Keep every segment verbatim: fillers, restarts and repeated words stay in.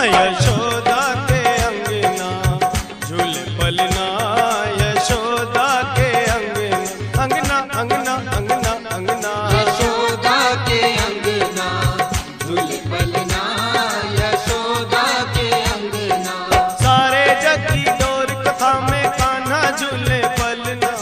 माँ यशोदा के अंगना झूले पलना, यशोदा के अंगना, अंगना अंगना अंगना अंगना, यशोदा के अंगना झूले पलना, यशोदा के अंगना। सारे जग की डोर कथा में कान्हा झूले पलना,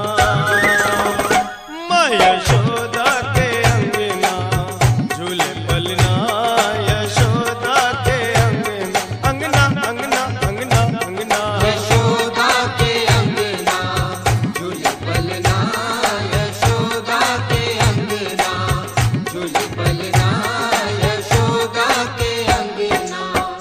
माँ यशोदा के अंगना झूले पलना, यशोदा के अंगना, अंगना अंगना अंगना अंगना, यशोदा के अंगना झूले पलना, यशोदा के अंगना झूले पलना, यशोदा के अंगना।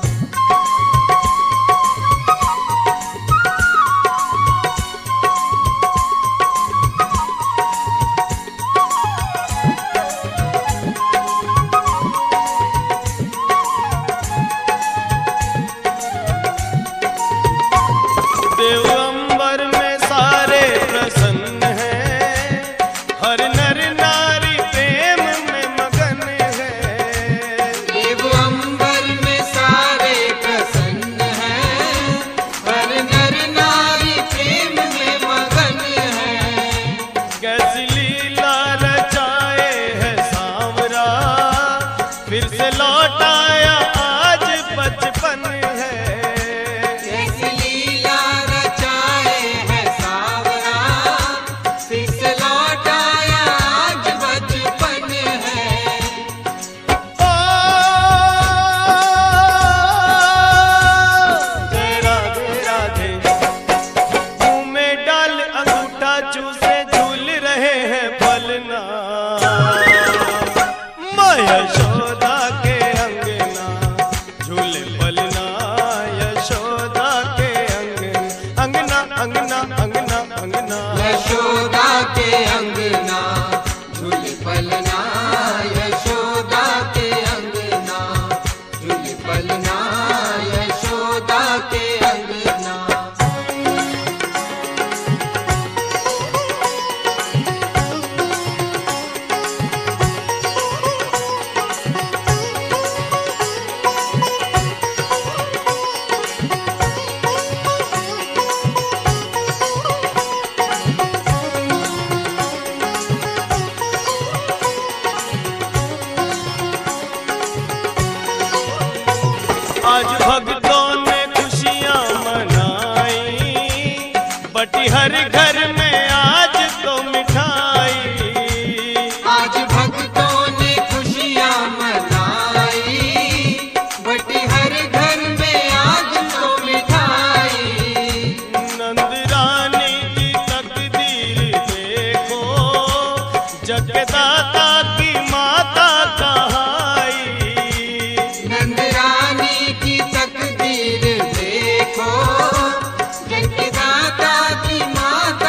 देव अंबर में सारे प्रसन्न हैं, हर नर नारी प्रेम में मगन है। देव अंबर में सारे प्रसन्न हैं, हर नर नारी प्रेम में मगन है। कैसी लीला रचाए है सांवरा, फिर से लौटाया आज बचपन है। कैसी लीला रचाए है सावरा, फिर से लौटाया आज बचपन है। ओ जय राधे राधे, मुंह में डाल अंगूठा चूसे झूल रहे हैं पलना, माँ यशोदा के अंगना झूले पलना, यशोदा के अंगना, अंगना अंगना अंगना अंगना, यशोदा के अंगना झूले पलना, यशोदा के अंगना झूले पलना, यशोदा के अंगना। आज भक्तों ने खुशियाँ मनाई, बटी हर घर में आज तो मिठाई। आज भक्तों ने खुशियाँ मनाई, बटी हर घर में आज तो मिठाई। नंद रानी की तकदीर देखो, जगदाता की माता कहाई। नंद रानी की तकदीर देखो, जगदाता की माता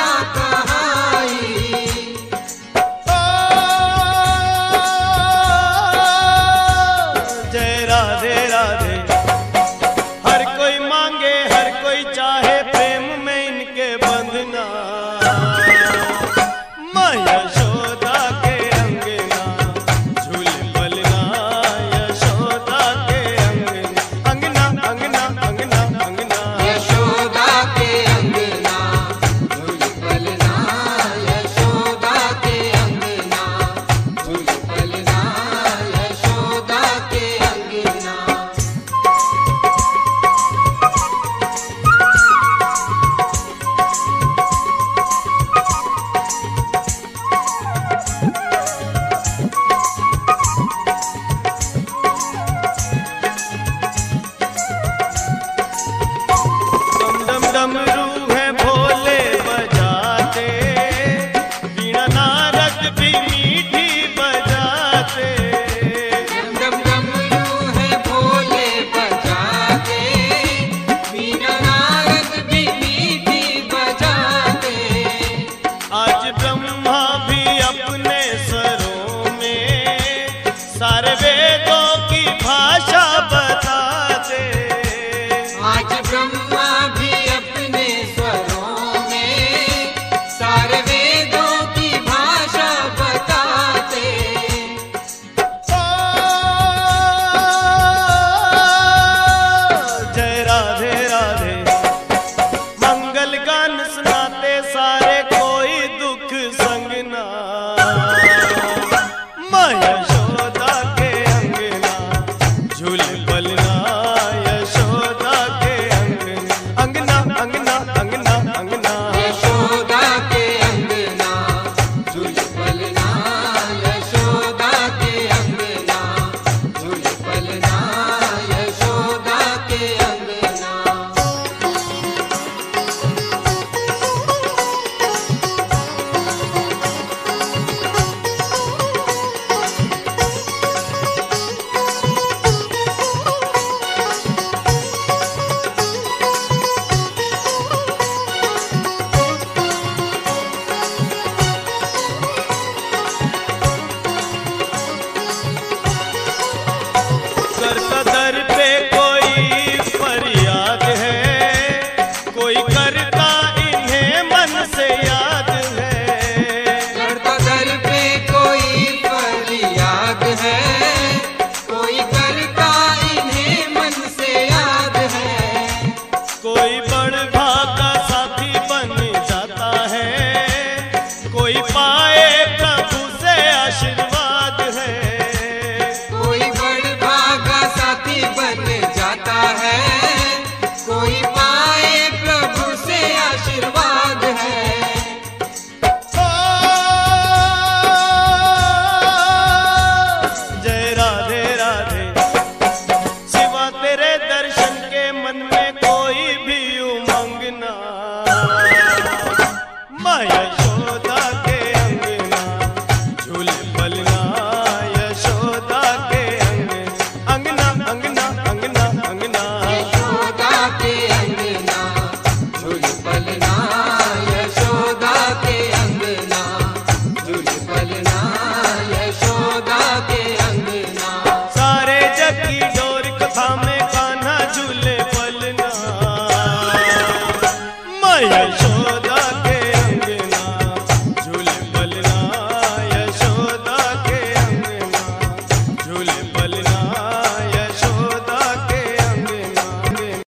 में फल